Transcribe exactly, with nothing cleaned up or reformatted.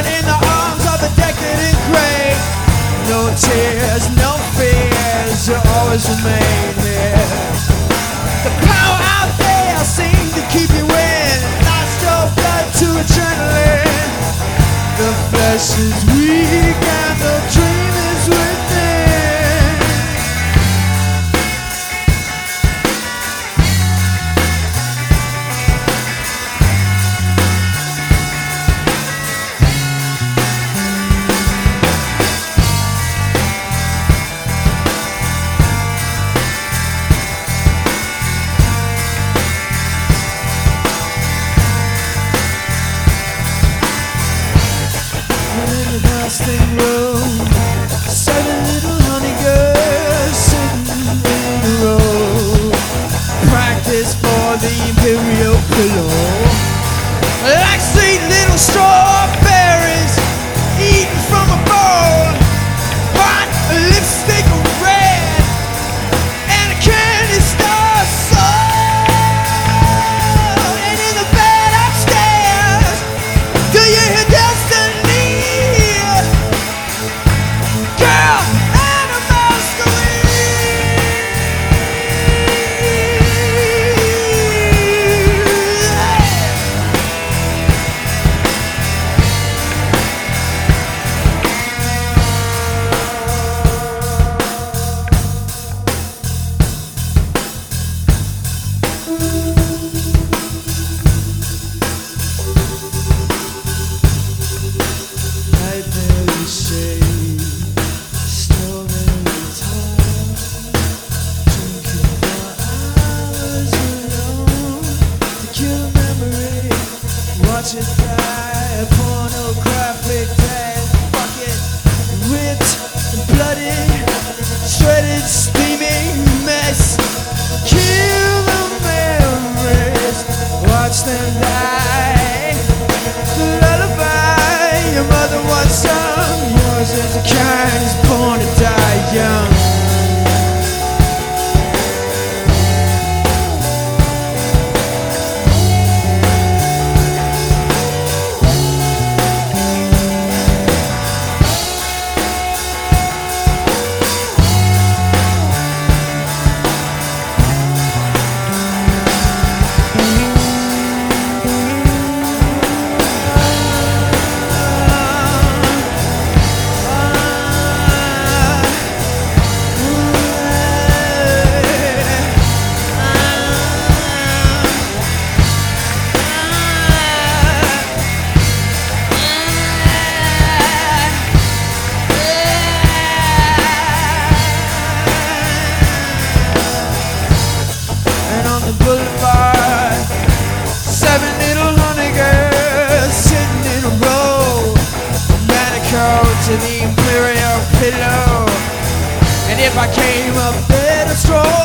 But in the arms of a decadent grave, no tears, no fears, you always remain here. The power out there seems to keep you in, lost your blood to adrenaline. The flesh is weak and the dream is within. Fasting room, seven little honey girls sitting in a row. Practice for the imperial pillow, like sweet little strawberries eaten from a bowl. Hot lipstick red and a candy star soul. And in the bed upstairs, do you hear destiny? Watch it die, a pornographic dead bucket, ripped and bloody, shredded, steaming mess. Kill the memories, watch them die. The lullaby your mother once sung, yours is the kind who's born to die young. Boulevard, seven little honey girls sitting in a row, manicure to the imperial pillow. And if I came up there to stroll,